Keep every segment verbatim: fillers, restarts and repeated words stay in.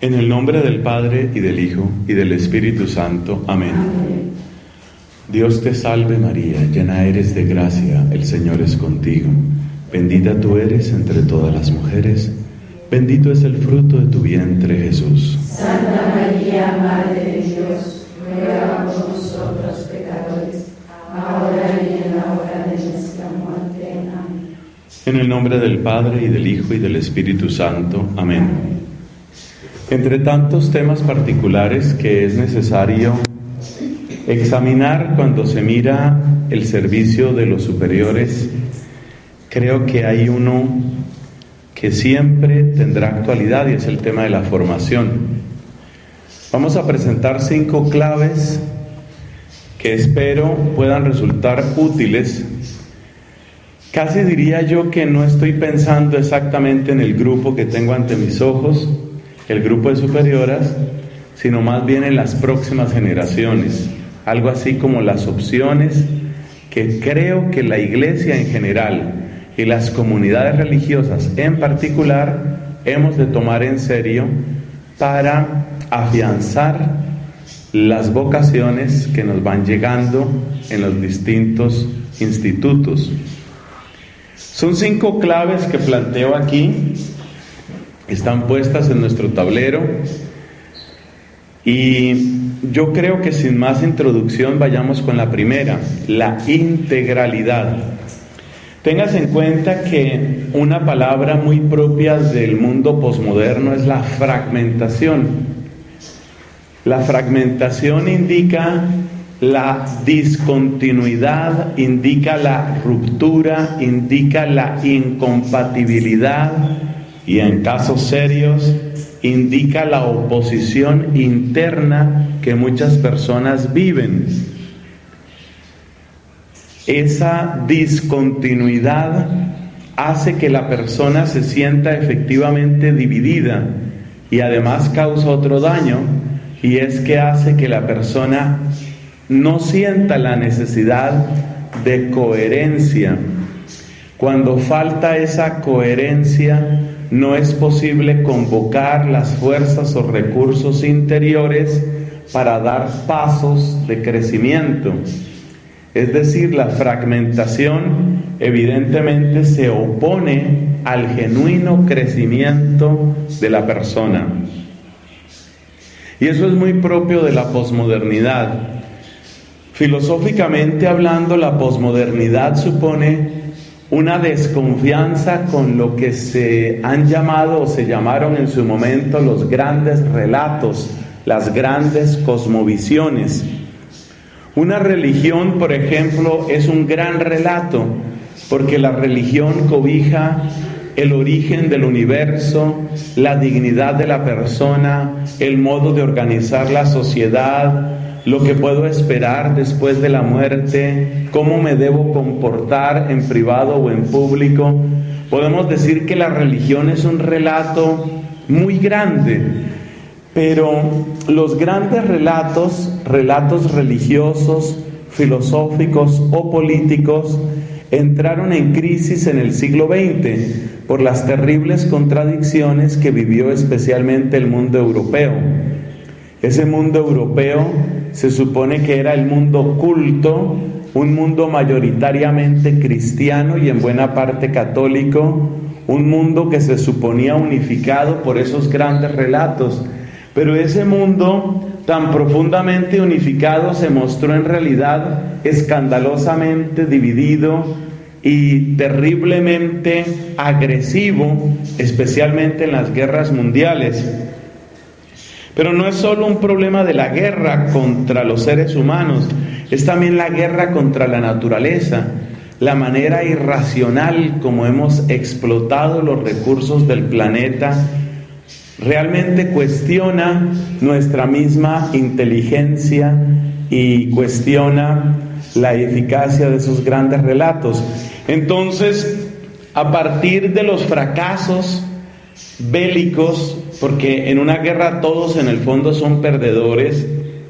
En el nombre del Padre, y del Hijo, y del Espíritu Santo. Amén. Amén. Dios te salve María, llena eres de gracia, el Señor es contigo. Bendita tú eres entre todas las mujeres, bendito es el fruto de tu vientre, Jesús. Santa María, Madre de Dios, ruega por nosotros pecadores, ahora y en la hora de nuestra muerte. Amén. En el nombre del Padre, y del Hijo, y del Espíritu Santo. Amén. Entre tantos temas particulares que es necesario examinar cuando se mira el servicio de los superiores, creo que hay uno que siempre tendrá actualidad y es el tema de la formación. Vamos a presentar cinco claves que espero puedan resultar útiles. Casi diría yo que no estoy pensando exactamente en el grupo que tengo ante mis ojos, el grupo de superioras, sino más bien en las próximas generaciones, algo así como las opciones que creo que la Iglesia en general y las comunidades religiosas en particular hemos de tomar en serio para afianzar las vocaciones que nos van llegando en los distintos institutos. Son cinco claves que planteo aquí, están puestas en nuestro tablero y yo creo que sin más introducción vayamos con la primera, la integralidad. Tengas en cuenta que una palabra muy propia del mundo posmoderno es la fragmentación. La fragmentación indica la discontinuidad, indica la ruptura, indica la incompatibilidad y en casos serios indica la oposición interna que muchas personas viven. Esa discontinuidad hace que la persona se sienta efectivamente dividida y además causa otro daño, y es que hace que la persona no sienta la necesidad de coherencia. Cuando falta esa coherencia, no es posible convocar las fuerzas o recursos interiores para dar pasos de crecimiento. Es decir, la fragmentación evidentemente se opone al genuino crecimiento de la persona. Y eso es muy propio de la posmodernidad. Filosóficamente hablando, la posmodernidad supone una desconfianza con lo que se han llamado o se llamaron en su momento los grandes relatos, las grandes cosmovisiones. Una religión, por ejemplo, es un gran relato, porque la religión cobija el origen del universo, la dignidad de la persona, el modo de organizar la sociedad, lo que puedo esperar después de la muerte, cómo me debo comportar en privado o en público. Podemos decir que la religión es un relato muy grande, pero los grandes relatos, relatos religiosos, filosóficos o políticos, entraron en crisis en el siglo veinte por las terribles contradicciones que vivió especialmente el mundo europeo. Ese mundo europeo se supone que era el mundo culto, un mundo mayoritariamente cristiano y en buena parte católico, un mundo que se suponía unificado por esos grandes relatos. Pero ese mundo tan profundamente unificado se mostró en realidad escandalosamente dividido y terriblemente agresivo, especialmente en las guerras mundiales. Pero no es solo un problema de la guerra contra los seres humanos, es también la guerra contra la naturaleza, la manera irracional como hemos explotado los recursos del planeta. Realmente cuestiona nuestra misma inteligencia y cuestiona la eficacia de esos grandes relatos. Entonces, a partir de los fracasos bélicos, porque en una guerra todos en el fondo son perdedores,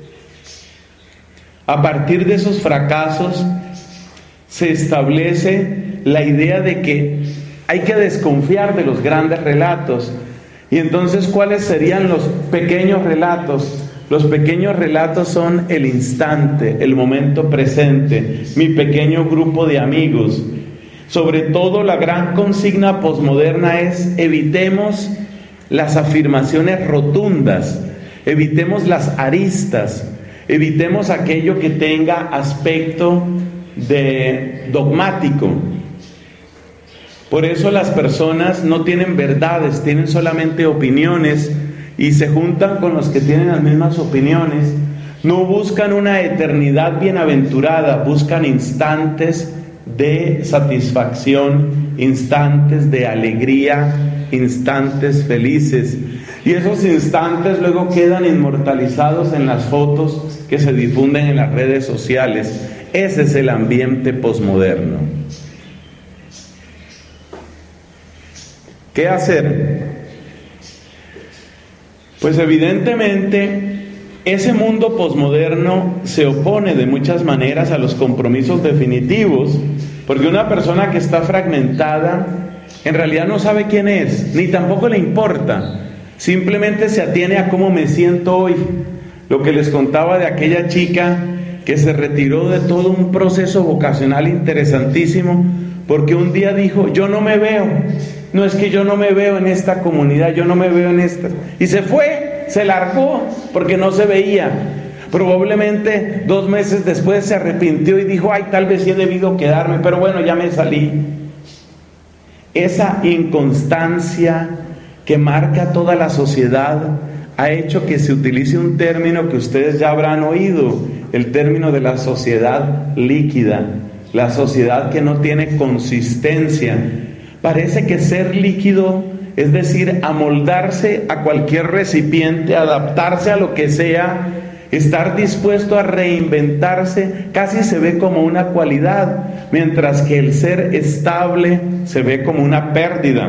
a partir de esos fracasos se establece la idea de que hay que desconfiar de los grandes relatos. Y entonces, ¿cuáles serían los pequeños relatos? Los pequeños relatos son el instante, el momento presente, mi pequeño grupo de amigos. Sobre todo, la gran consigna posmoderna es: evitemos las afirmaciones rotundas, evitemos las aristas, evitemos aquello que tenga aspecto de dogmático. Por eso las personas no tienen verdades, tienen solamente opiniones, y se juntan con los que tienen las mismas opiniones. No buscan una eternidad bienaventurada, buscan instantes de satisfacción, instantes de alegría, instantes felices. Y esos instantes luego quedan inmortalizados en las fotos que se difunden en las redes sociales. Ese es el ambiente posmoderno. ¿Qué hacer? Pues evidentemente ese mundo posmoderno se opone de muchas maneras a los compromisos definitivos, porque una persona que está fragmentada en realidad no sabe quién es, ni tampoco le importa, simplemente se atiene a cómo me siento hoy. Lo que les contaba de aquella chica que se retiró de todo un proceso vocacional interesantísimo, porque un día dijo: yo no me veo, no es que yo no me veo en esta comunidad, yo no me veo en esta, y se fue, se largó porque no se veía. Probablemente dos meses después se arrepintió y dijo: ay, tal vez sí he debido quedarme, pero bueno, ya me salí. Esa inconstancia que marca toda la sociedad ha hecho que se utilice un término que ustedes ya habrán oído, el término de la sociedad líquida, la sociedad que no tiene consistencia. Parece que ser líquido, es decir, amoldarse a cualquier recipiente, adaptarse a lo que sea, estar dispuesto a reinventarse, casi se ve como una cualidad, mientras que el ser estable se ve como una pérdida.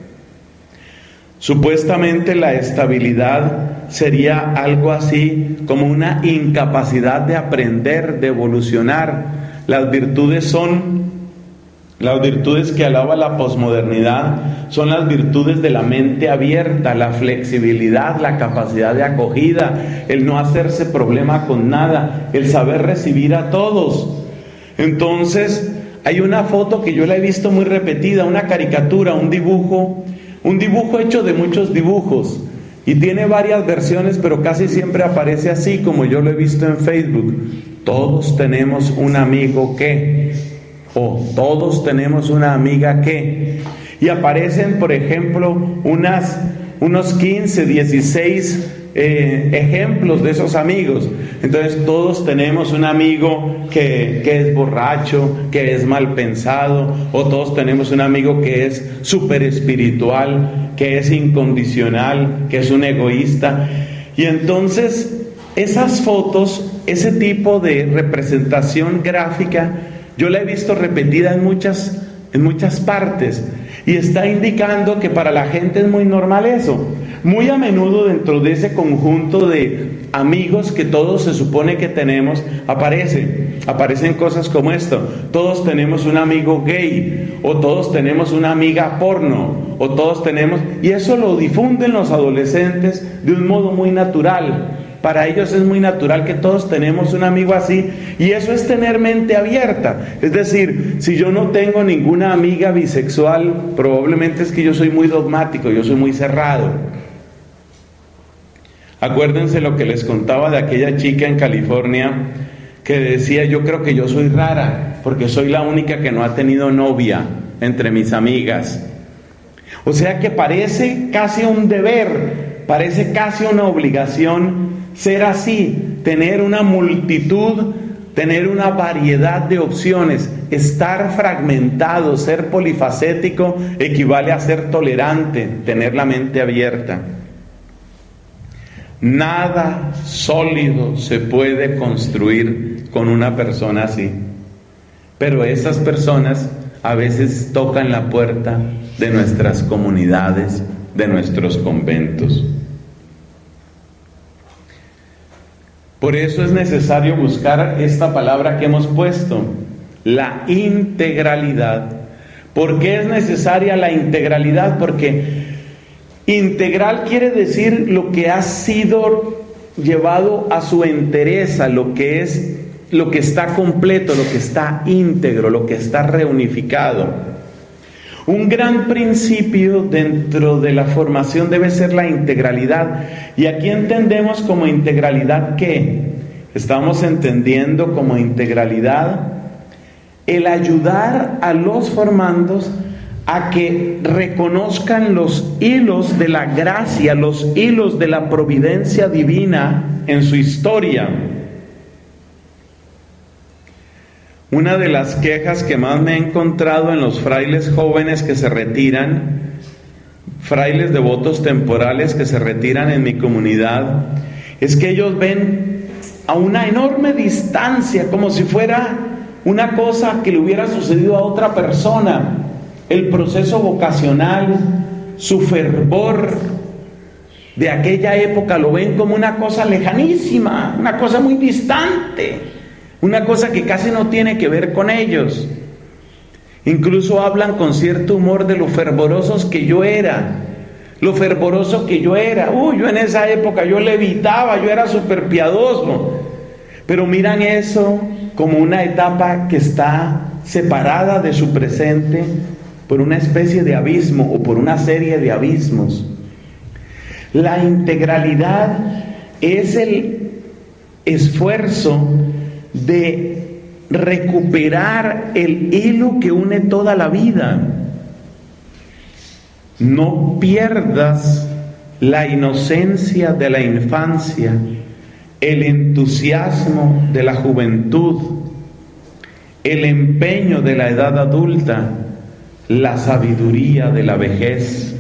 Supuestamente la estabilidad sería algo así como una incapacidad de aprender, de evolucionar. Las virtudes son, las virtudes que alaba la posmodernidad son las virtudes de la mente abierta, la flexibilidad, la capacidad de acogida, el no hacerse problema con nada, el saber recibir a todos. Entonces, hay una foto que yo la he visto muy repetida, una caricatura, un dibujo, un dibujo hecho de muchos dibujos, y tiene varias versiones, pero casi siempre aparece así, como yo lo he visto en Facebook: todos tenemos un amigo que, o todos tenemos una amiga que, y aparecen, por ejemplo, unas, unos quince, dieciséis eh, ejemplos de esos amigos. Entonces, todos tenemos un amigo que, que es borracho, que es mal pensado, o todos tenemos un amigo que es súper espiritual, que es incondicional, que es un egoísta. Y entonces, esas fotos, ese tipo de representación gráfica, yo la he visto repetida en muchas, en muchas partes, y está indicando que para la gente es muy normal eso. Muy a menudo dentro de ese conjunto de amigos que todos se supone que tenemos, aparece, aparecen cosas como esto: todos tenemos un amigo gay, o todos tenemos una amiga porno, o todos tenemos... Y eso lo difunden los adolescentes de un modo muy natural. Para ellos es muy natural que todos tenemos un amigo así, y eso es tener mente abierta. Es decir, si yo no tengo ninguna amiga bisexual, probablemente es que yo soy muy dogmático, yo soy muy cerrado. Acuérdense lo que les contaba de aquella chica en California que decía: yo creo que yo soy rara, porque soy la única que no ha tenido novia entre mis amigas. O sea que parece casi un deber, parece casi una obligación ser así, tener una multitud, tener una variedad de opciones. Estar fragmentado, ser polifacético, equivale a ser tolerante, tener la mente abierta. Nada sólido se puede construir con una persona así, pero esas personas a veces tocan la puerta de nuestras comunidades, de nuestros conventos. Por eso es necesario buscar esta palabra que hemos puesto, la integralidad. ¿Por qué es necesaria la integralidad? Porque Integral quiere decir lo que ha sido llevado a su entereza, lo que es, lo que está completo, lo que está íntegro, lo que está reunificado. Un gran principio dentro de la formación debe ser la integralidad. Y aquí entendemos como integralidad ¿qué? Estamos entendiendo como integralidad el ayudar a los formandos a que reconozcan los hilos de la gracia, los hilos de la providencia divina en su historia. Una de las quejas que más me he encontrado en los frailes jóvenes que se retiran, frailes devotos temporales que se retiran en mi comunidad, es que ellos ven a una enorme distancia, como si fuera una cosa que le hubiera sucedido a otra persona. El proceso vocacional, su fervor de aquella época lo ven como una cosa lejanísima, una cosa muy distante, una cosa que casi no tiene que ver con ellos. Incluso hablan con cierto humor de lo fervorosos que yo era, lo fervoroso que yo era. Uy, yo en esa época yo levitaba, yo era súper piadoso. Pero miran eso como una etapa que está separada de su presente por una especie de abismo o por una serie de abismos. La integralidad es el esfuerzo de recuperar el hilo que une toda la vida. No pierdas la inocencia de la infancia, el entusiasmo de la juventud, el empeño de la edad adulta, la sabiduría de la vejez.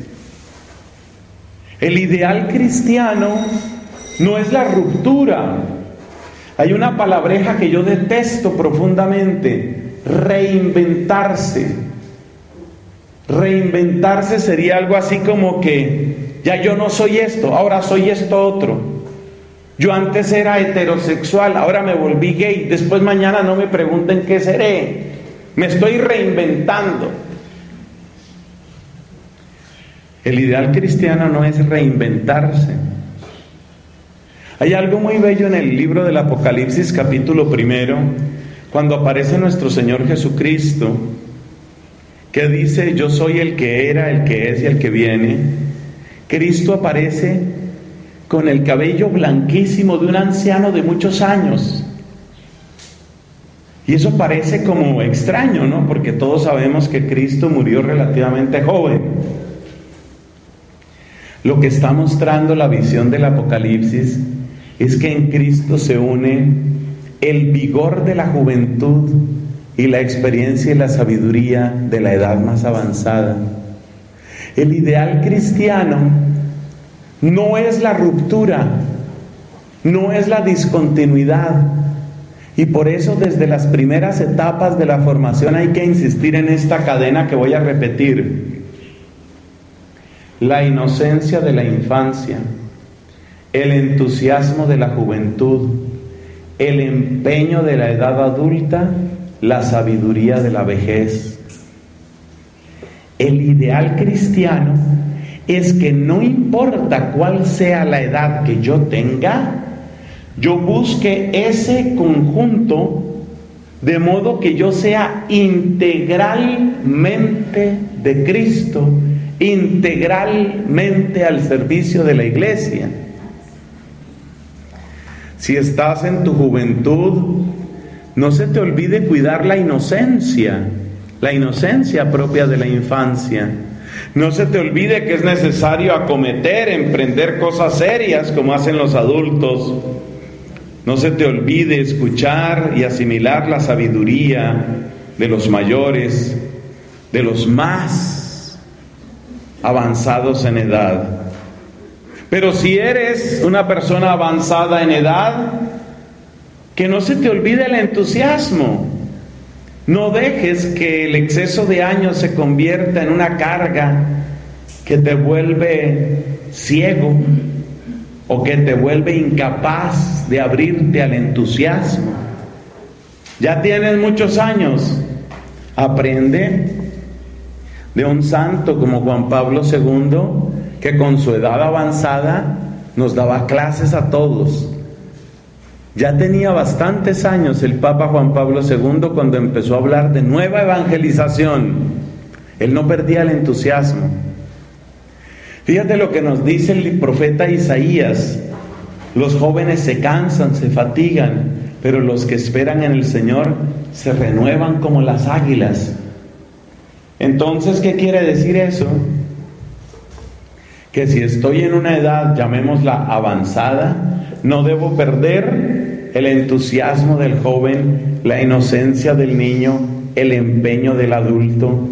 El ideal cristiano no es la ruptura. Hay una palabreja que yo detesto profundamente: reinventarse. Reinventarse sería algo así como que ya yo no soy esto, ahora soy esto otro. Yo antes era heterosexual, ahora me volví gay, después mañana no me pregunten qué seré. Me estoy reinventando. El ideal cristiano no es reinventarse. Hay algo muy bello en el libro del Apocalipsis, capítulo primero, cuando aparece nuestro Señor Jesucristo, que dice: yo soy el que era, el que es y el que viene. Cristo aparece con el cabello blanquísimo de un anciano de muchos años. Y eso parece como extraño, ¿no? Porque todos sabemos que Cristo murió relativamente joven. Lo que está mostrando la visión del Apocalipsis es que en Cristo se une el vigor de la juventud y la experiencia y la sabiduría de la edad más avanzada. El ideal cristiano no es la ruptura, no es la discontinuidad, y por eso desde las primeras etapas de la formación hay que insistir en esta cadena que voy a repetir: la inocencia de la infancia, el entusiasmo de la juventud, el empeño de la edad adulta, la sabiduría de la vejez. El ideal cristiano es que no importa cuál sea la edad que yo tenga, yo busque ese conjunto de modo que yo sea integralmente de Cristo, integralmente al servicio de la iglesia. Si estás en tu juventud, no se te olvide cuidar la inocencia, la inocencia propia de la infancia. No se te olvide que es necesario acometer, emprender cosas serias como hacen los adultos. No se te olvide escuchar y asimilar la sabiduría de los mayores, de los más avanzados en edad. Pero si eres una persona avanzada en edad, que no se te olvide el entusiasmo. No dejes que el exceso de años se convierta en una carga que te vuelve ciego o que te vuelve incapaz de abrirte al entusiasmo. Ya tienes muchos años, aprende de un santo como Juan Pablo segundo, que con su edad avanzada nos daba clases a todos. Ya tenía bastantes años el Papa Juan Pablo segundo cuando empezó a hablar de nueva evangelización. Él no perdía el entusiasmo. Fíjate lo que nos dice el profeta Isaías: los jóvenes se cansan, se fatigan, pero los que esperan en el Señor se renuevan como las águilas. Entonces, ¿qué quiere decir eso? Que si estoy en una edad, llamémosla avanzada, no debo perder el entusiasmo del joven, la inocencia del niño, el empeño del adulto.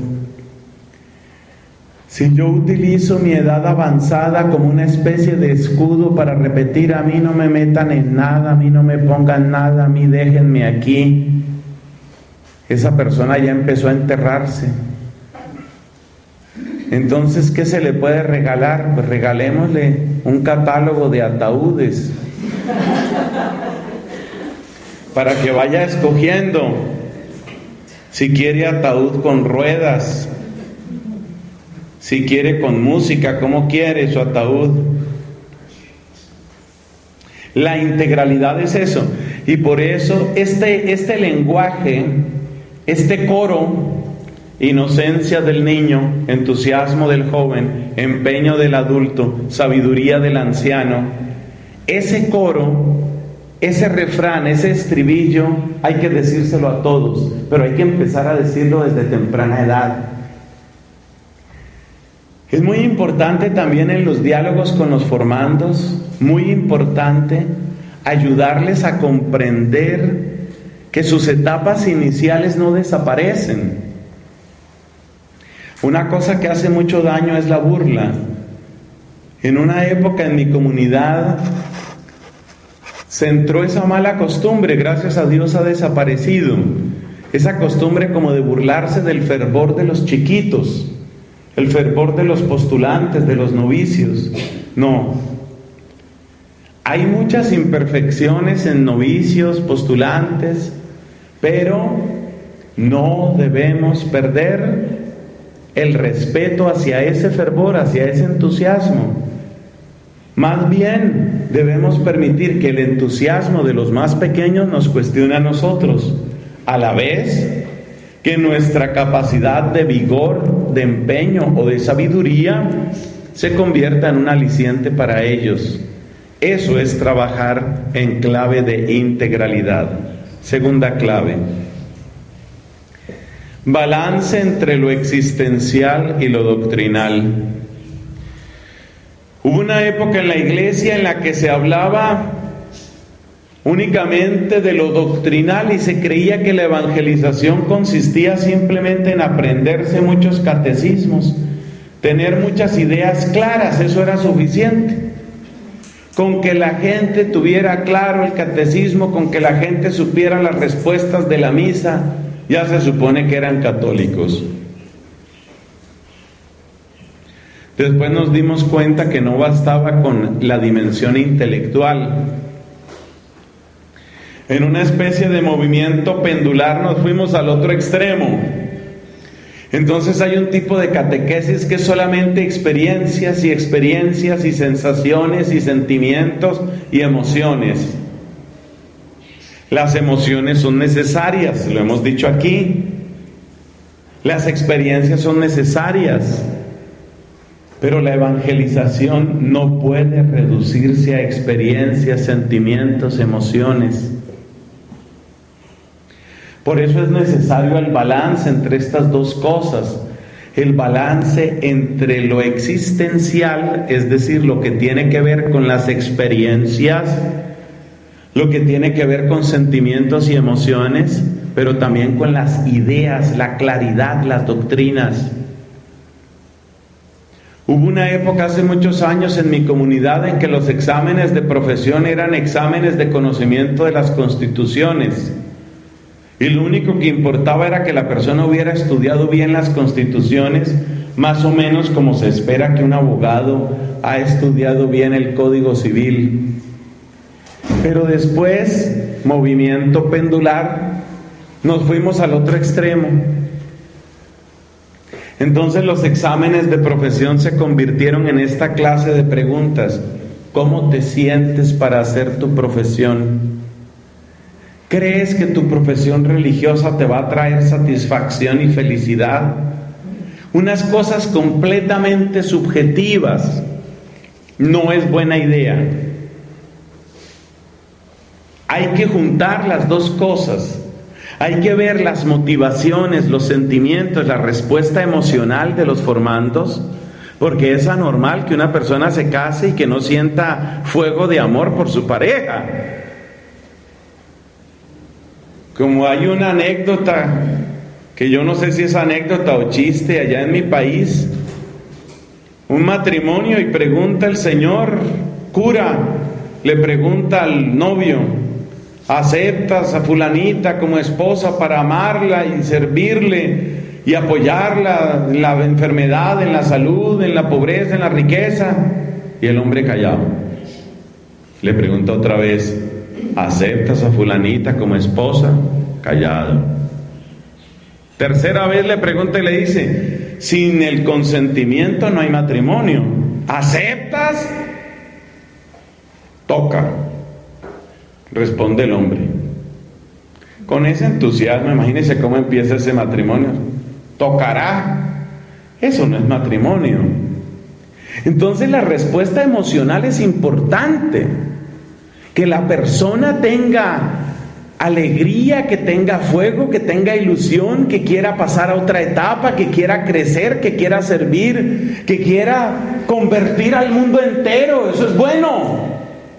Si yo utilizo mi edad avanzada como una especie de escudo para repetir: a mí no me metan en nada, a mí no me pongan nada, a mí déjenme aquí, esa persona ya empezó a enterrarse. Entonces, ¿qué se le puede regalar? Pues regalémosle un catálogo de ataúdes para que vaya escogiendo si quiere ataúd con ruedas, si quiere con música, cómo quiere su ataúd. La integralidad es eso, y por eso este, este lenguaje, este coro: inocencia del niño, entusiasmo del joven, empeño del adulto, sabiduría del anciano. Ese coro, ese refrán, ese estribillo, hay que decírselo a todos, pero hay que empezar a decirlo desde temprana edad. Es muy importante también en los diálogos con los formandos, muy importante ayudarles a comprender que sus etapas iniciales no desaparecen. Una cosa que hace mucho daño es la burla. En una época en mi comunidad se entró esa mala costumbre, gracias a Dios ha desaparecido. Esa costumbre como de burlarse del fervor de los chiquitos, el fervor de los postulantes, de los novicios. No. Hay muchas imperfecciones en novicios, postulantes, pero no debemos perder el respeto hacia ese fervor, hacia ese entusiasmo. Más bien debemos permitir que el entusiasmo de los más pequeños nos cuestione a nosotros, a la vez que nuestra capacidad de vigor, de empeño o de sabiduría se convierta en un aliciente para ellos. Eso es trabajar en clave de integralidad. Segunda clave: balance entre lo existencial y lo doctrinal. Hubo una época en la iglesia en la que se hablaba únicamente de lo doctrinal y se creía que la evangelización consistía simplemente en aprenderse muchos catecismos, tener muchas ideas claras, eso era suficiente. Con que la gente tuviera claro el catecismo, con que la gente supiera las respuestas de la misa, ya se supone que eran católicos. Después nos dimos cuenta que no bastaba con la dimensión intelectual. En una especie de movimiento pendular nos fuimos al otro extremo. Entonces hay un tipo de catequesis que es solamente experiencias y experiencias y sensaciones y sentimientos y emociones. Las emociones son necesarias, lo hemos dicho aquí. Las experiencias son necesarias, pero la evangelización no puede reducirse a experiencias, sentimientos, emociones. Por eso es necesario el balance entre estas dos cosas. El balance entre lo existencial, es decir, lo que tiene que ver con las experiencias, lo que tiene que ver con sentimientos y emociones, pero también con las ideas, la claridad, las doctrinas. Hubo una época hace muchos años en mi comunidad en que los exámenes de profesión eran exámenes de conocimiento de las constituciones. Y lo único que importaba era que la persona hubiera estudiado bien las constituciones, más o menos como se espera que un abogado ha estudiado bien el Código Civil. Pero después, movimiento pendular, nos fuimos al otro extremo. Entonces los exámenes de profesión se convirtieron en esta clase de preguntas. ¿Cómo te sientes para hacer tu profesión? ¿Crees que tu profesión religiosa te va a traer satisfacción y felicidad? Unas cosas completamente subjetivas. No es buena idea. Hay que juntar las dos cosas. Hay que ver las motivaciones, los sentimientos, la respuesta emocional de los formandos, porque es anormal que una persona se case y que no sienta fuego de amor por su pareja. Como hay una anécdota, que yo no sé si es anécdota o chiste allá en mi país, un matrimonio, y pregunta el señor cura, le pregunta al novio: ¿aceptas a fulanita como esposa para amarla y servirle y apoyarla en la enfermedad, en la salud, en la pobreza, en la riqueza? Y el hombre callado. Le pregunta otra vez: ¿aceptas a fulanita como esposa? Callado. Tercera vez le pregunta y le dice: sin el consentimiento no hay matrimonio. ¿Aceptas? Toca. Responde el hombre. Con ese entusiasmo, imagínense cómo empieza ese matrimonio. Tocará. Eso no es matrimonio. Entonces la respuesta emocional es importante. Que la persona tenga alegría, que tenga fuego, que tenga ilusión, que quiera pasar a otra etapa, que quiera crecer, que quiera servir, que quiera convertir al mundo entero. Eso es bueno.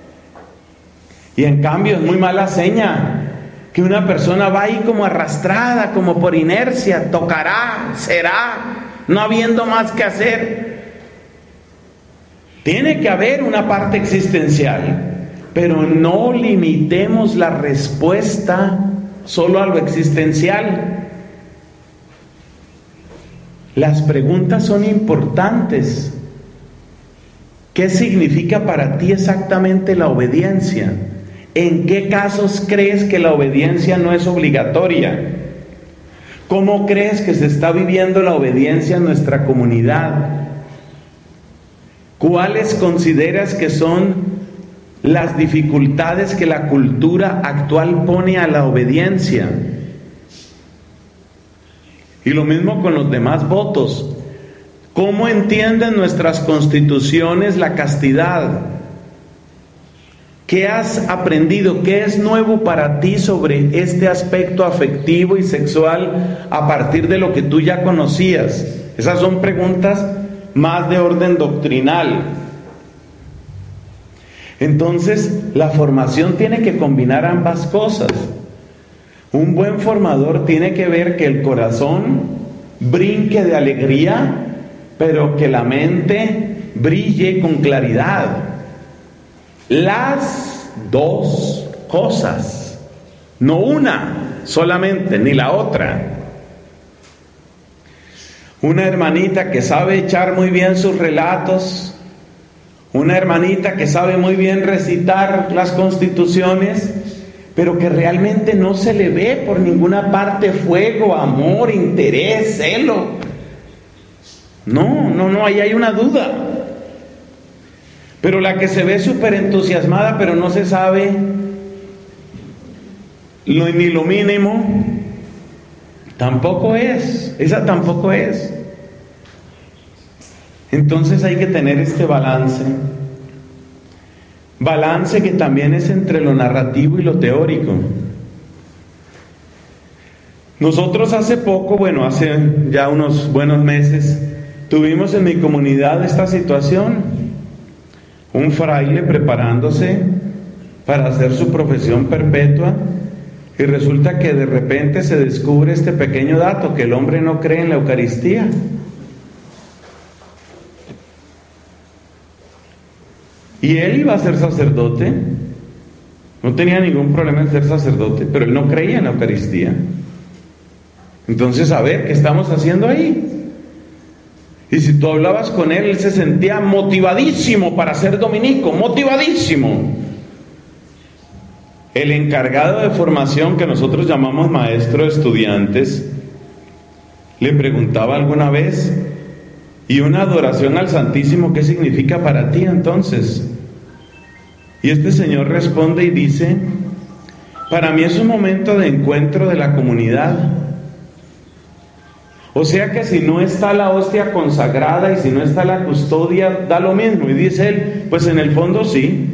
Y en cambio es muy mala seña que una persona va ahí como arrastrada, como por inercia, tocará, será, no habiendo más que hacer. Tiene que haber una parte existencial, pero no limitemos la respuesta solo a lo existencial. Las preguntas son importantes. ¿Qué significa para ti exactamente la obediencia? ¿En qué casos crees que la obediencia no es obligatoria? ¿Cómo crees que se está viviendo la obediencia en nuestra comunidad? ¿Cuáles consideras que son las dificultades que la cultura actual pone a la obediencia? Y lo mismo con los demás votos. ¿Cómo entienden nuestras constituciones la castidad? ¿Qué has aprendido? ¿Qué es nuevo para ti sobre este aspecto afectivo y sexual a partir de lo que tú ya conocías? Esas son preguntas más de orden doctrinal. Entonces, la formación tiene que combinar ambas cosas. Un buen formador tiene que ver que el corazón brinque de alegría, pero que la mente brille con claridad. Las dos cosas, no una solamente, ni la otra. Una hermanita que sabe echar muy bien sus relatos, una hermanita que sabe muy bien recitar las constituciones, pero que realmente no se le ve por ninguna parte fuego, amor, interés, celo. No, no, no, ahí hay una duda. Pero la que se ve súper entusiasmada, pero no se sabe lo, ni lo mínimo, tampoco es, esa tampoco es. Entonces hay que tener este balance. Balance que también es entre lo narrativo y lo teórico. Nosotros hace poco, bueno, hace ya unos buenos meses, tuvimos en mi comunidad esta situación. Un fraile preparándose para hacer su profesión perpetua, y resulta que de repente se descubre este pequeño dato, que el hombre no cree en la Eucaristía. Y él iba a ser sacerdote, no tenía ningún problema en ser sacerdote, pero él no creía en la Eucaristía. Entonces, a ver, ¿qué estamos haciendo ahí? Y si tú hablabas con él, él se sentía motivadísimo para ser dominico, motivadísimo. El encargado de formación, que nosotros llamamos maestro de estudiantes, Le preguntaba alguna vez, ¿y una adoración al Santísimo qué significa para ti entonces? Y este señor responde y dice, para mí es un momento de encuentro de la comunidad. O sea que si no está la hostia consagrada y si no está la custodia, da lo mismo. Y dice él, pues en el fondo sí.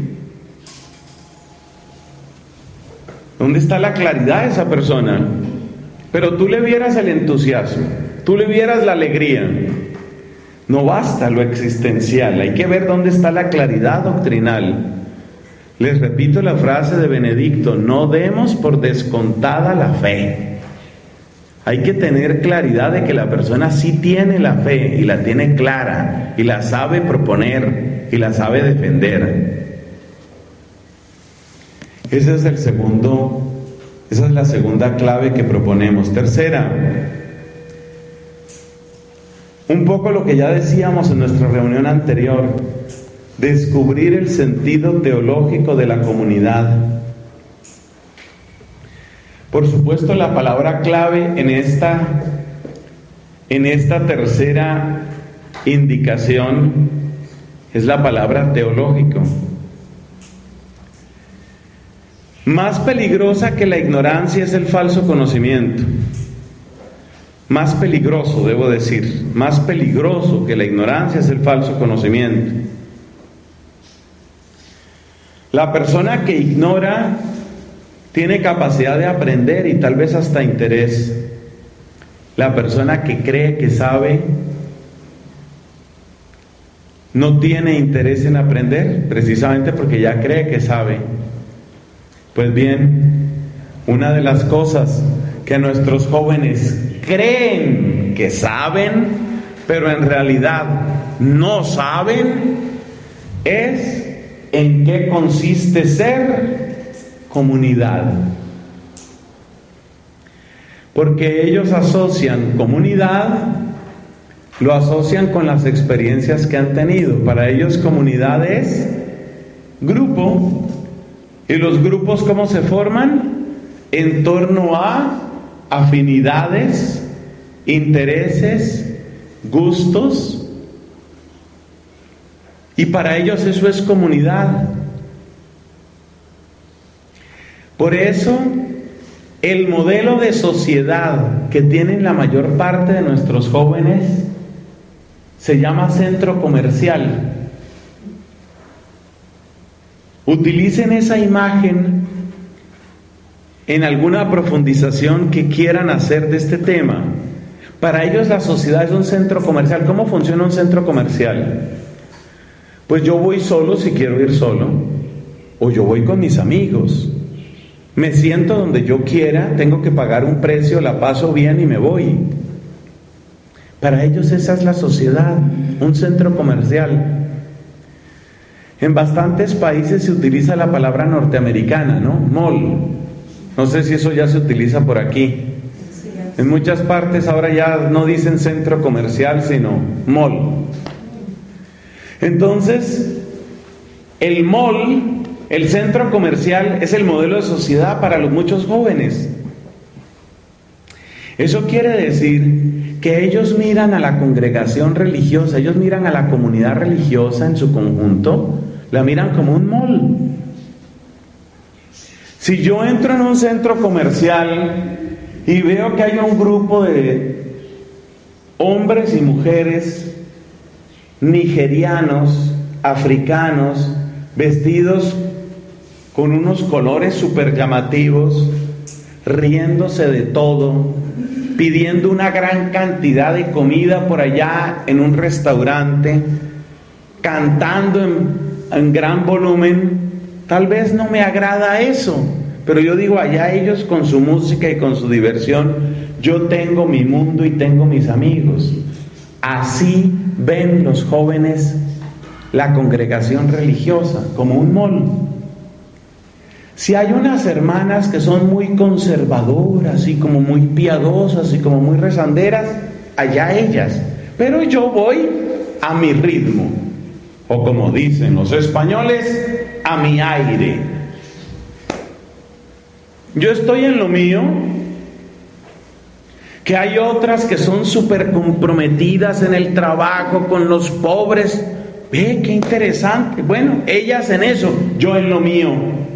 ¿Dónde está la claridad de esa persona? Pero tú le vieras el entusiasmo, tú le vieras la alegría. No basta lo existencial, hay que ver dónde está la claridad doctrinal. Les repito la frase de Benedicto, no demos por descontada la fe. Hay que tener claridad de que la persona sí tiene la fe y la tiene clara y la sabe proponer y la sabe defender. Ese es el segundo, esa es la segunda clave que proponemos. Tercera, un poco lo que ya decíamos en nuestra reunión anterior, descubrir el sentido teológico de la comunidad. Por supuesto, la palabra clave en esta, en esta tercera indicación es la palabra teológico. Más peligrosa que la ignorancia es el falso conocimiento. Más peligroso, debo decir, más peligroso que la ignorancia es el falso conocimiento. La persona que ignora tiene capacidad de aprender y tal vez hasta interés. La persona que cree que sabe no tiene interés en aprender, precisamente porque ya cree que sabe. Pues bien, una de las cosas que nuestros jóvenes creen que saben, pero en realidad no saben, es en qué consiste ser comunidad. Porque ellos asocian comunidad, lo asocian con las experiencias que han tenido. Para ellos comunidad es grupo. ¿Y los grupos cómo se forman? En torno a afinidades, intereses, gustos. Y para ellos eso es comunidad. Por eso, el modelo de sociedad que tienen la mayor parte de nuestros jóvenes se llama centro comercial. Utilicen esa imagen en alguna profundización que quieran hacer de este tema. Para ellos la sociedad es un centro comercial. ¿Cómo funciona un centro comercial? Pues yo voy solo si quiero ir solo, o yo voy con mis amigos. Me siento donde yo quiera, tengo que pagar un precio, la paso bien y me voy. Para ellos esa es la sociedad, un centro comercial. En bastantes países se utiliza la palabra norteamericana, ¿no? Mall. No sé si eso ya se utiliza por aquí. En muchas partes ahora ya no dicen centro comercial, sino mall. Entonces, el mall, el centro comercial, es el modelo de sociedad para los muchos jóvenes. Eso quiere decir que ellos miran a la congregación religiosa, ellos miran a la comunidad religiosa en su conjunto, la miran como un mall. Si yo entro en un centro comercial y veo que hay un grupo de hombres y mujeres nigerianos, africanos, vestidos con unos colores súper llamativos, riéndose de todo, pidiendo una gran cantidad de comida por allá en un restaurante, cantando en, en gran volumen, tal vez no me agrada eso, pero yo digo, allá ellos con su música y con su diversión, yo tengo mi mundo y tengo mis amigos. Así ven los jóvenes la congregación religiosa, como un mall. Si hay unas hermanas que son muy conservadoras y como muy piadosas y como muy rezanderas, allá ellas, pero yo voy a mi ritmo, o como dicen los españoles, a mi aire. Yo estoy en lo mío. que hay otras que son súper comprometidas en el trabajo con los pobres. Ve, qué interesante. Bueno, ellas en eso, yo en lo mío.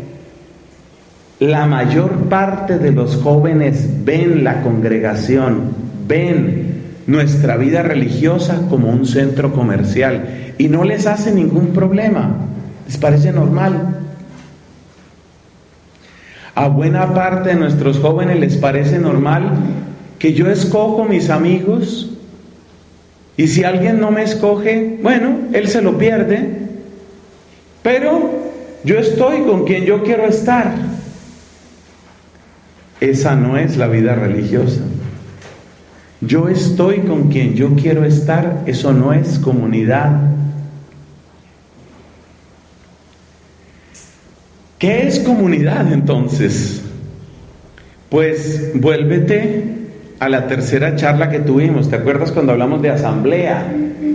La mayor parte de los jóvenes ven la congregación, ven nuestra vida religiosa como un centro comercial y no les hace ningún problema, les parece normal. A buena parte de nuestros jóvenes les parece normal que yo escojo mis amigos y si alguien no me escoge, bueno, él se lo pierde, pero yo estoy con quien yo quiero estar. Esa no es la vida religiosa. Yo estoy con quien yo quiero estar, eso no es comunidad. ¿Qué es comunidad entonces? Pues vuélvete a la tercera charla que tuvimos. ¿Te acuerdas cuando hablamos de asamblea?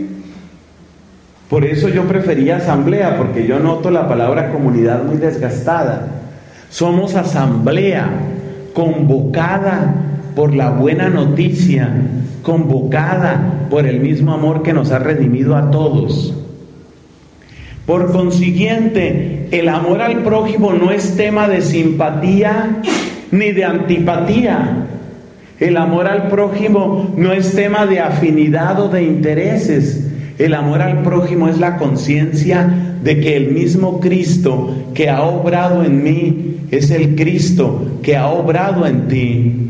Por eso yo prefería asamblea, porque yo noto la palabra comunidad muy desgastada. Somos asamblea, convocada por la buena noticia, convocada por el mismo amor que nos ha redimido a todos. Por consiguiente, el amor al prójimo no es tema de simpatía ni de antipatía. El amor al prójimo no es tema de afinidad o de intereses. El amor al prójimo es la conciencia de que el mismo Cristo que ha obrado en mí es el Cristo que ha obrado en ti.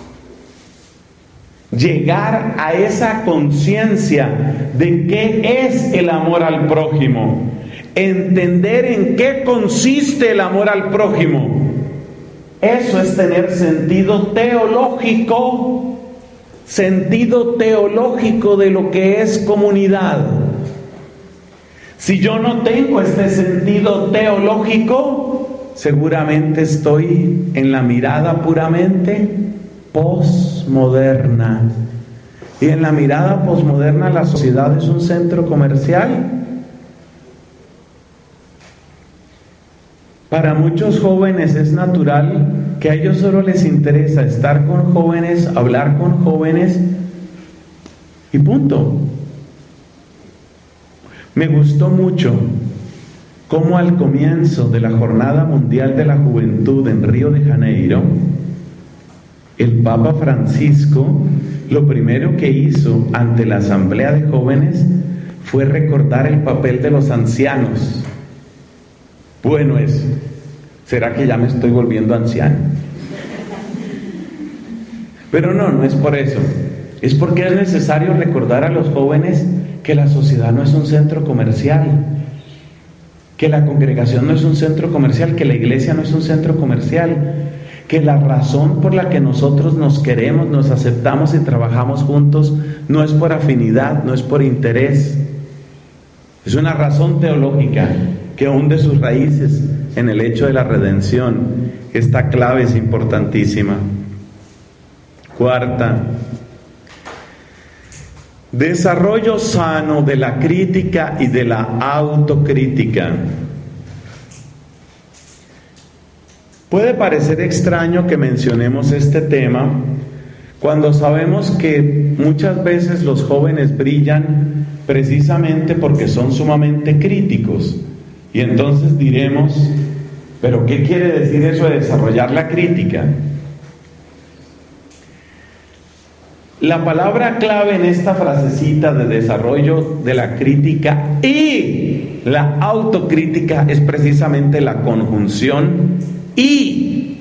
Llegar a esa conciencia de qué es el amor al prójimo, entender en qué consiste el amor al prójimo. Eso es tener sentido teológico, sentido teológico de lo que es comunidad. Si yo no tengo este sentido teológico, seguramente estoy en la mirada puramente posmoderna. Y en la mirada posmoderna la sociedad es un centro comercial. Para muchos jóvenes es natural que a ellos solo les interesa estar con jóvenes, hablar con jóvenes y punto. Me gustó mucho cómo al comienzo de la Jornada Mundial de la Juventud en Río de Janeiro, el Papa Francisco lo primero que hizo ante la asamblea de jóvenes fue recordar el papel de los ancianos. Bueno es, ¿será que ya me estoy volviendo anciano? Pero no, no es por eso. Es porque es necesario recordar a los jóvenes que la sociedad no es un centro comercial, que la congregación no es un centro comercial, que la iglesia no es un centro comercial, que la razón por la que nosotros nos queremos, nos aceptamos y trabajamos juntos no es por afinidad, no es por interés. Es una razón teológica que hunde sus raíces en el hecho de la redención. Esta clave es importantísima. Cuarta, desarrollo sano de la crítica y de la autocrítica. Puede parecer extraño que mencionemos este tema cuando sabemos que muchas veces los jóvenes brillan precisamente porque son sumamente críticos. Y entonces diremos, ¿pero qué quiere decir eso de desarrollar la crítica? La palabra clave en esta frasecita de desarrollo de la crítica y la autocrítica es precisamente la conjunción y.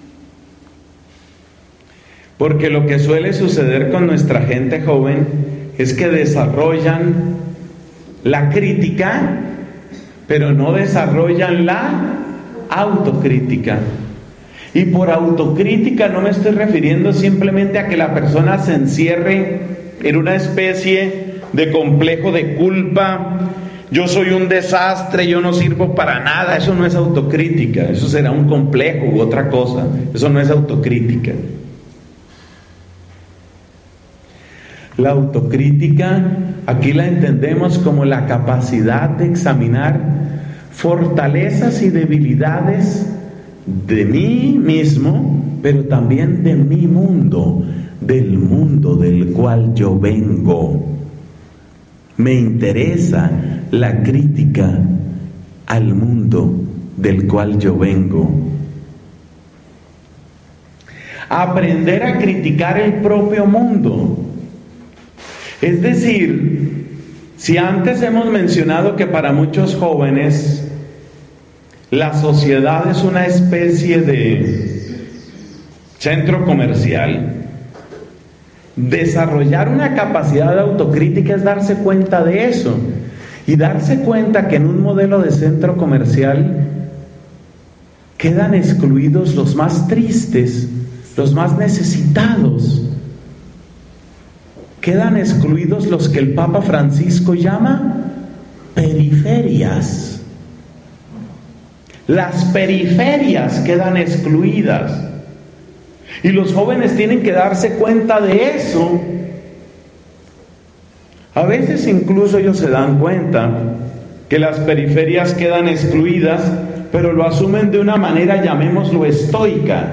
Porque lo que suele suceder con nuestra gente joven es que desarrollan la crítica, pero no desarrollan la autocrítica. Y por autocrítica no me estoy refiriendo simplemente a que la persona se encierre en una especie de complejo de culpa. Yo soy un desastre, yo no sirvo para nada. Eso no es autocrítica, eso será un complejo u otra cosa. Eso no es autocrítica. La autocrítica aquí la entendemos como la capacidad de examinar fortalezas y debilidades de mí mismo, pero también de mi mundo, del mundo del cual yo vengo. Me interesa la crítica al mundo del cual yo vengo. Aprender a criticar el propio mundo. Es decir, si antes hemos mencionado que para muchos jóvenes la sociedad es una especie de centro comercial, desarrollar una capacidad de autocrítica es darse cuenta de eso y darse cuenta que en un modelo de centro comercial quedan excluidos los más tristes, los más necesitados. Quedan excluidos los que el Papa Francisco llama periferias. Las periferias quedan excluidas. Y los jóvenes tienen que darse cuenta de eso. A veces incluso ellos se dan cuenta que las periferias quedan excluidas, pero lo asumen de una manera, llamémoslo, estoica.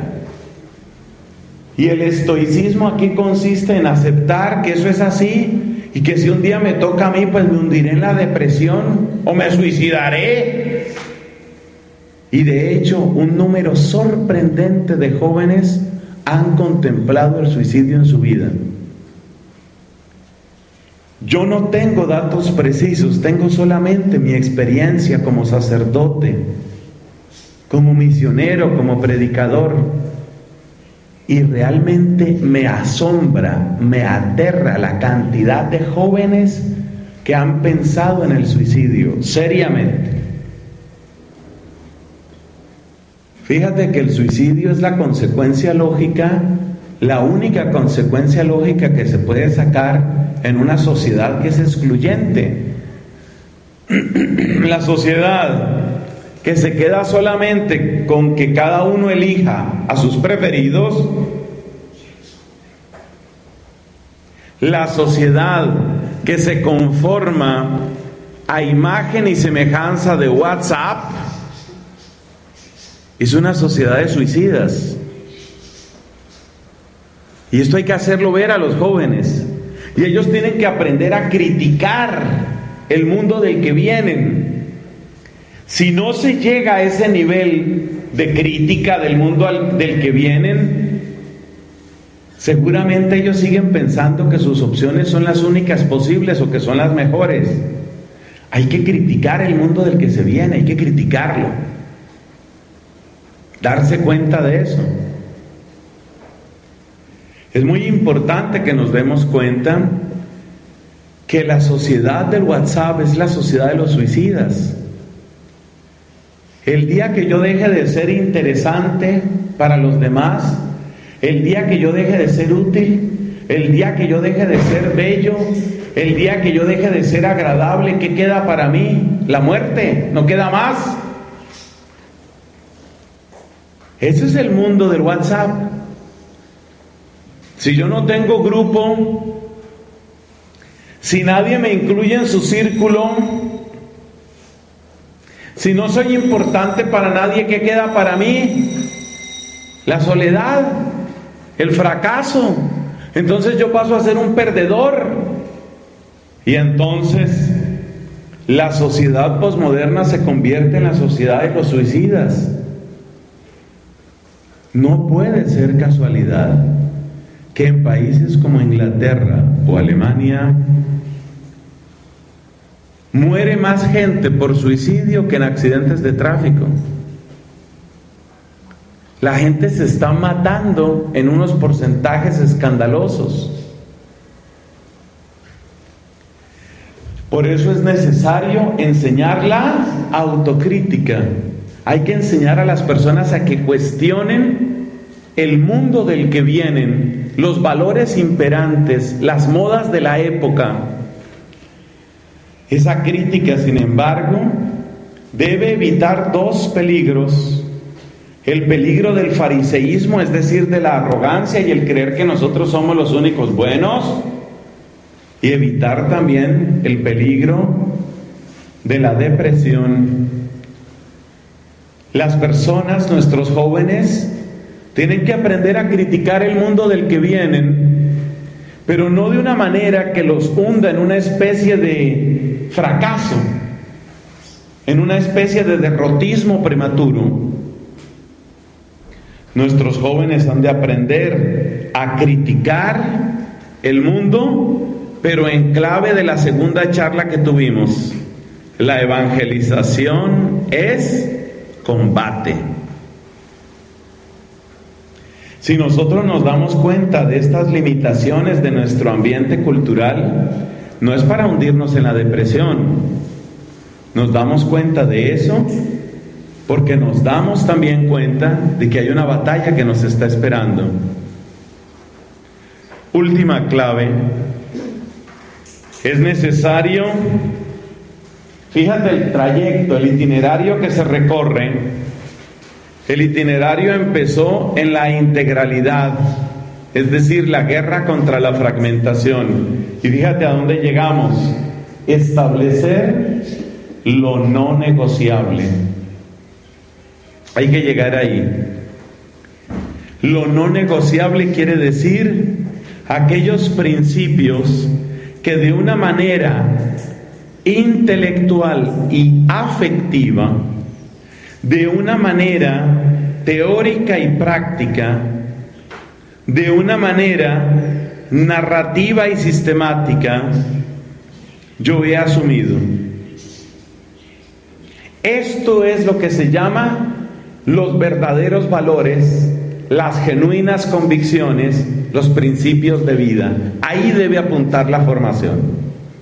Y el estoicismo aquí consiste en aceptar que eso es así y que si un día me toca a mí, pues me hundiré en la depresión o me suicidaré. Y de hecho, un número sorprendente de jóvenes han contemplado el suicidio en su vida. Yo no tengo datos precisos, tengo solamente mi experiencia como sacerdote, como misionero, como predicador. Y realmente me asombra, me aterra la cantidad de jóvenes que han pensado en el suicidio, seriamente. Fíjate que el suicidio es la consecuencia lógica, la única consecuencia lógica que se puede sacar en una sociedad que es excluyente. La sociedad que se queda solamente con que cada uno elija a sus preferidos, la sociedad que se conforma a imagen y semejanza de WhatsApp, es una sociedad de suicidas. Y esto hay que hacerlo ver a los jóvenes, y ellos tienen que aprender a criticar el mundo del que vienen. Si no se llega a ese nivel de crítica del mundo al, del que vienen, seguramente ellos siguen pensando que sus opciones son las únicas posibles o que son las mejores. Hay que criticar el mundo del que se viene, hay que criticarlo. Darse cuenta de eso. Es muy importante que nos demos cuenta que la sociedad del WhatsApp es la sociedad de los suicidas. El día que yo deje de ser interesante para los demás, el día que yo deje de ser útil, el día que yo deje de ser bello, el día que yo deje de ser agradable, ¿qué queda para mí? La muerte, no queda más. Ese es el mundo del WhatsApp. Si yo no tengo grupo, si nadie me incluye en su círculo, si no soy importante para nadie, ¿qué queda para mí? La soledad, el fracaso. Entonces yo paso a ser un perdedor. Y entonces la sociedad posmoderna se convierte en la sociedad de los suicidas. No puede ser casualidad que en países como Inglaterra o Alemania muere más gente por suicidio que en accidentes de tráfico. La gente se está matando en unos porcentajes escandalosos. Por eso es necesario enseñar la autocrítica. Hay que enseñar a las personas a que cuestionen el mundo del que vienen, los valores imperantes, las modas de la época. Esa crítica, sin embargo, debe evitar dos peligros. El peligro del fariseísmo, es decir, de la arrogancia y el creer que nosotros somos los únicos buenos, y evitar también el peligro de la depresión. Las personas, nuestros jóvenes, tienen que aprender a criticar el mundo del que vienen pero no de una manera que los hunda en una especie de fracaso, en una especie de derrotismo prematuro. Nuestros jóvenes han de aprender a criticar el mundo, pero en clave de la segunda charla que tuvimos. La evangelización es combate. Si nosotros nos damos cuenta de estas limitaciones de nuestro ambiente cultural, no es para hundirnos en la depresión. Nos damos cuenta de eso porque nos damos también cuenta de que hay una batalla que nos está esperando. Última clave. Es necesario, fíjate el trayecto, el itinerario que se recorre. El itinerario empezó en la integralidad, es decir, la guerra contra la fragmentación. Y fíjate a dónde llegamos: establecer lo no negociable. Hay que llegar ahí. Lo no negociable quiere decir aquellos principios que de una manera intelectual y afectiva, de una manera teórica y práctica, de una manera narrativa y sistemática, yo he asumido. Esto es lo que se llama los verdaderos valores, las genuinas convicciones, los principios de vida. Ahí debe apuntar la formación.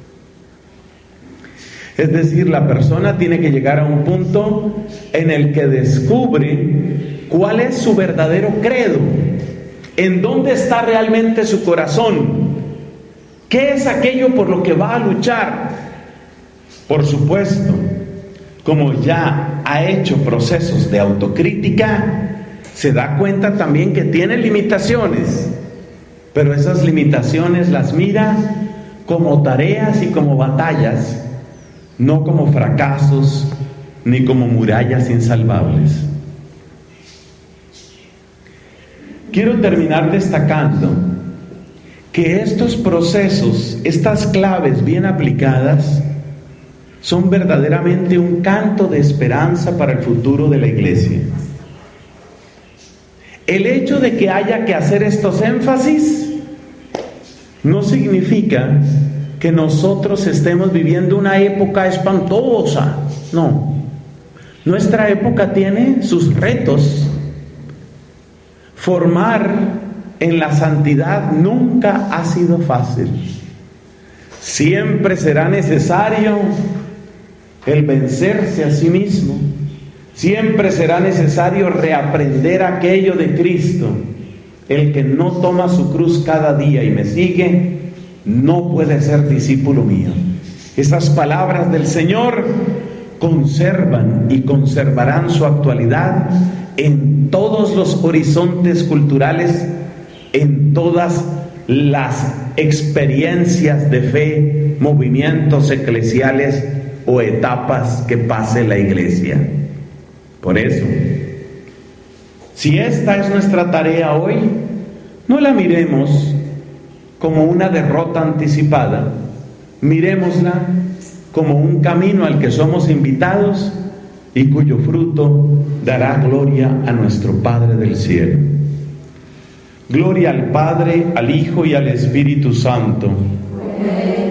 Es decir, la persona tiene que llegar a un punto en el que descubre cuál es su verdadero credo, en dónde está realmente su corazón, qué es aquello por lo que va a luchar. Por supuesto, como ya ha hecho procesos de autocrítica, se da cuenta también que tiene limitaciones, pero esas limitaciones las mira como tareas y como batallas, no como fracasos ni como murallas insalvables. Quiero terminar destacando que estos procesos, estas claves bien aplicadas, son verdaderamente un canto de esperanza para el futuro de la Iglesia. El hecho de que haya que hacer estos énfasis no significa que nosotros estemos viviendo una época espantosa. No, nuestra época tiene sus retos. Formar en la santidad nunca ha sido fácil. Siempre será necesario el vencerse a sí mismo. Siempre será necesario reaprender aquello de Cristo. El que no toma su cruz cada día y me sigue, no puede ser discípulo mío. Esas palabras del Señor conservan y conservarán su actualidad en todos los horizontes culturales, en todas las experiencias de fe, movimientos eclesiales o etapas que pase la Iglesia. Por eso, si esta es nuestra tarea hoy, no la miremos como una derrota anticipada, miremosla como un camino al que somos invitados y cuyo fruto dará gloria a nuestro Padre del cielo. Gloria al Padre, al Hijo y al Espíritu Santo.